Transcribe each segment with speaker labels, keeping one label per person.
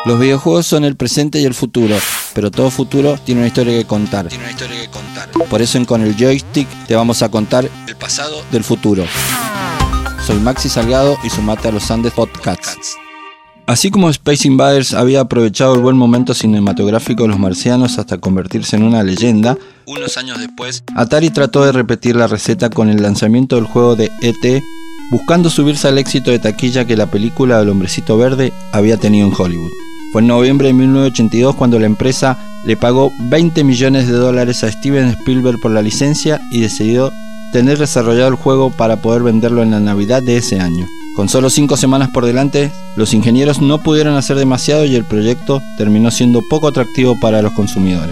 Speaker 1: Los videojuegos son el presente y el futuro, pero todo futuro tiene una historia que contar. Por eso en Con el Joystick te vamos a contar el pasado del futuro. Soy Maxi Salgado y sumate a los Andes Podcasts. Así como Space Invaders había aprovechado el buen momento cinematográfico de los marcianos hasta convertirse en una leyenda, unos años después, Atari trató de repetir la receta con el lanzamiento del juego de E.T., buscando subirse al éxito de taquilla que la película del Hombrecito Verde había tenido en Hollywood. Fue en noviembre de 1982 cuando la empresa le pagó $20 millones a Steven Spielberg por la licencia y decidió tener desarrollado el juego para poder venderlo en la Navidad de ese año. Con solo 5 semanas por delante, los ingenieros no pudieron hacer demasiado y el proyecto terminó siendo poco atractivo para los consumidores.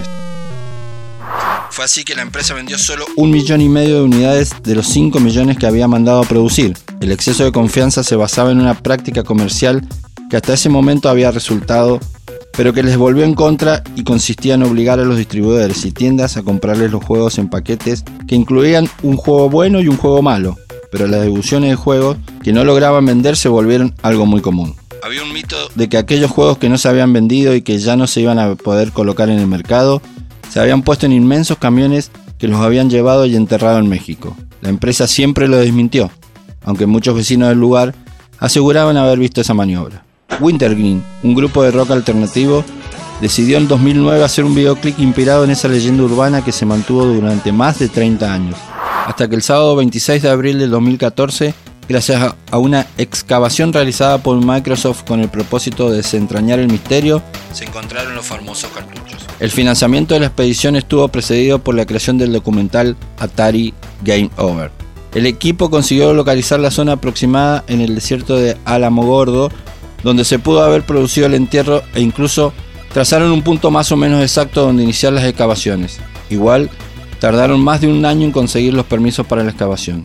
Speaker 1: Fue así que la empresa vendió solo 1,5 millones de unidades de los 5 millones que había mandado a producir. El exceso de confianza se basaba en una práctica comercial que hasta ese momento había resultado, pero que les volvió en contra y consistía en obligar a los distribuidores y tiendas a comprarles los juegos en paquetes que incluían un juego bueno y un juego malo, pero las devoluciones de juegos que no lograban vender se volvieron algo muy común. Había un mito de que aquellos juegos que no se habían vendido y que ya no se iban a poder colocar en el mercado se habían puesto en inmensos camiones que los habían llevado y enterrado en México. La empresa siempre lo desmintió, aunque muchos vecinos del lugar aseguraban haber visto esa maniobra. Wintergreen, un grupo de rock alternativo, decidió en 2009 hacer un videoclip inspirado en esa leyenda urbana que se mantuvo durante más de 30 años. Hasta que el sábado 26 de abril del 2014, gracias a una excavación realizada por Microsoft con el propósito de desentrañar el misterio, se encontraron los famosos cartuchos. El financiamiento de la expedición estuvo precedido por la creación del documental Atari Game Over. El equipo consiguió localizar la zona aproximada en el desierto de Alamogordo, donde se pudo haber producido el entierro e incluso trazaron un punto más o menos exacto donde iniciar las excavaciones. Igual, tardaron más de un año en conseguir los permisos para la excavación.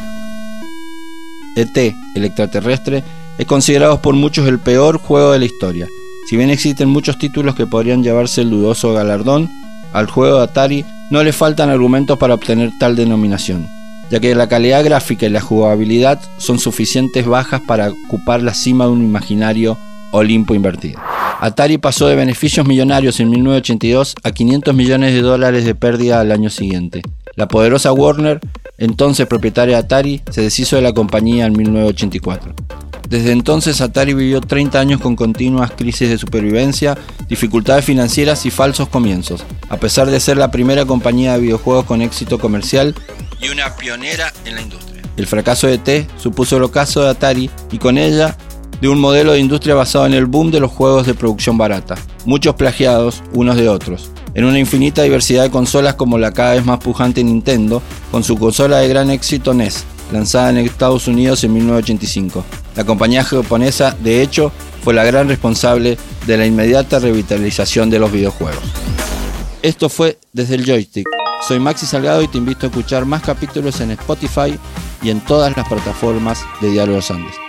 Speaker 1: E.T., el extraterrestre, es considerado por muchos el peor juego de la historia. Si bien existen muchos títulos que podrían llevarse el dudoso galardón, al juego de Atari no le faltan argumentos para obtener tal denominación, ya que la calidad gráfica y la jugabilidad son suficientes bajas para ocupar la cima de un imaginario Olimpo invertido. Atari pasó de beneficios millonarios en 1982 a $500 millones de pérdida al año siguiente. La poderosa Warner, entonces propietaria de Atari, se deshizo de la compañía en 1984. Desde entonces Atari vivió 30 años con continuas crisis de supervivencia, dificultades financieras y falsos comienzos, a pesar de ser la primera compañía de videojuegos con éxito comercial y una pionera en la industria. El fracaso de E.T. supuso el ocaso de Atari y con ella de un modelo de industria basado en el boom de los juegos de producción barata, muchos plagiados unos de otros, en una infinita diversidad de consolas como la cada vez más pujante Nintendo, con su consola de gran éxito NES, lanzada en Estados Unidos en 1985. La compañía japonesa, de hecho, fue la gran responsable de la inmediata revitalización de los videojuegos. Esto fue Desde el Joystick. Soy Maxi Salgado y te invito a escuchar más capítulos en Spotify y en todas las plataformas de Diario de los Andes.